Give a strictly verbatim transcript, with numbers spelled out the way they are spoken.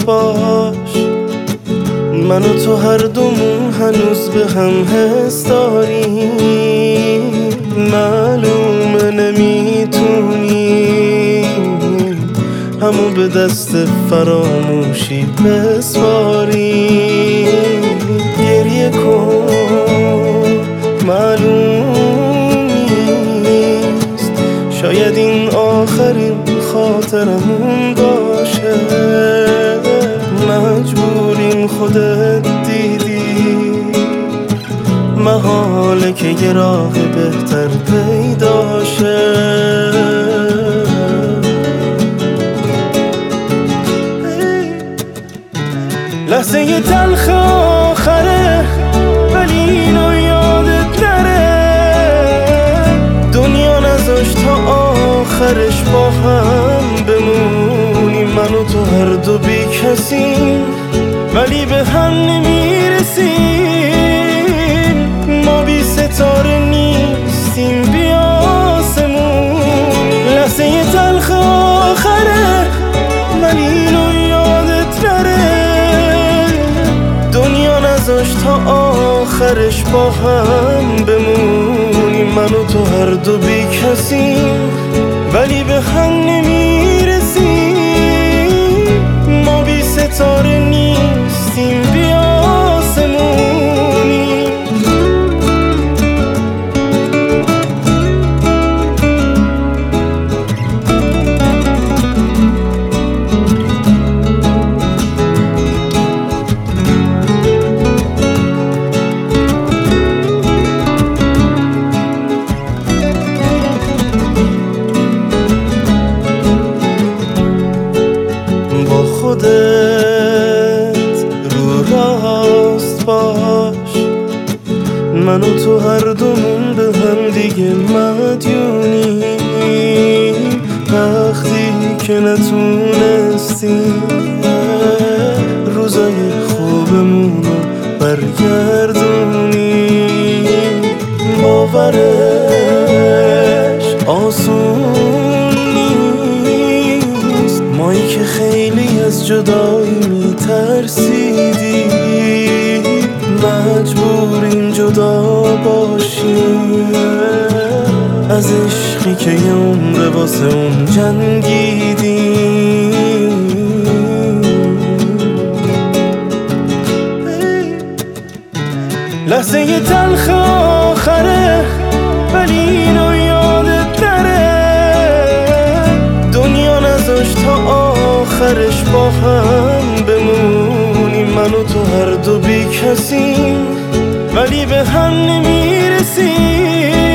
باش، من و تو هر دومون هنوز به هم حس داریم. معلومه نمیتونیم همو به دست فراموشی بسپاریم. گریه کن، معلوم نیست، شاید این آخرین خاطرمون باشه. مجبوریم، خودت دیدی، محاله که یه راه بهتر پیدا شه. لحظه یه تلخ آخره، ولی اینو یادت نره. دنیا نذاشت تا آخرش با هم بمونیم. من و تو هر دو بی کسیم، ولی به هم نمیرسیم. ما بی ستاره نیستیم، بی آسمون. لحظه یه تلخ آخره، ولی اینو یادت نره. دنیا نذاشت تا آخرش با هم بمونیم. من و تو هر دو بی کسیم، ولی به هم نمیرسیم. ما بی ستاره نیستیم، بی آسمونیم. خودت رو راست باش، من و تو هر دومون به هم دیگه مدیونیم. وقتی که نتونستیم روزای خوبمون رو برگردونیم. باورش آسون نیست، مایی که خیلی از جدایی میترسیدیم. مجبوریم جدا باشیم از عشقی که یه عمر واسه اون جنگیدیم. لحظه یه تلخ آخره، ولی اینو یادت نره. دنیا نذاشت تا آخرش با هم بمونیم. من و تو هر دو بی کسیم، ولی به هم نمیرسیم.